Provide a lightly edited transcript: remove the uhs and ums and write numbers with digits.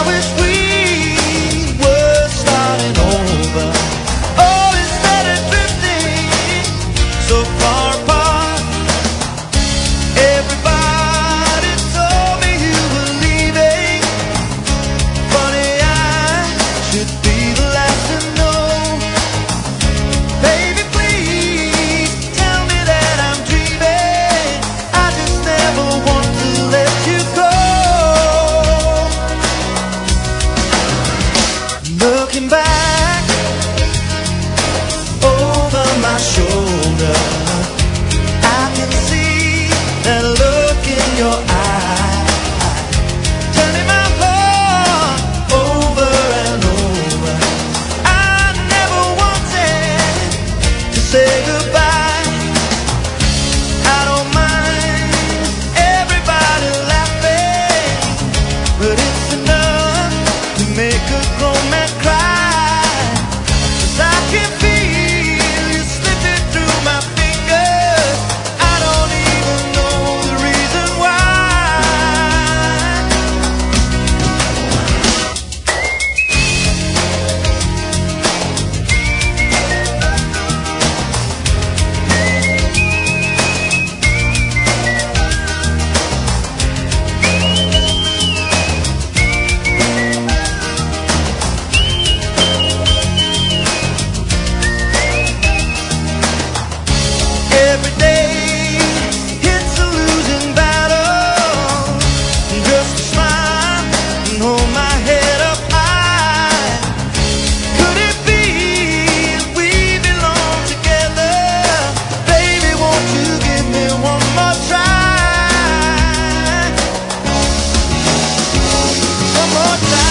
wish we were starting over. Oh, instead of drifting so far apart. Everybody told me you were leaving. Funny, I should be the last to know. Baby, please tell me that I'm dreaming. I just never want to let you go. Looking back over my shoulder, I can see that look in your eye, turning my heart over and over. I never wanted to say goodbye. I don't mind everybody laughing, but it's enough to make a grown man cry. 'Cause I can feel you slipping through my fingers. I don't even know the reason why. Every day it's a losing battle. Just to smile and hold my head up high. Could it be we belong together? Baby, won't you give me one more try? One more time.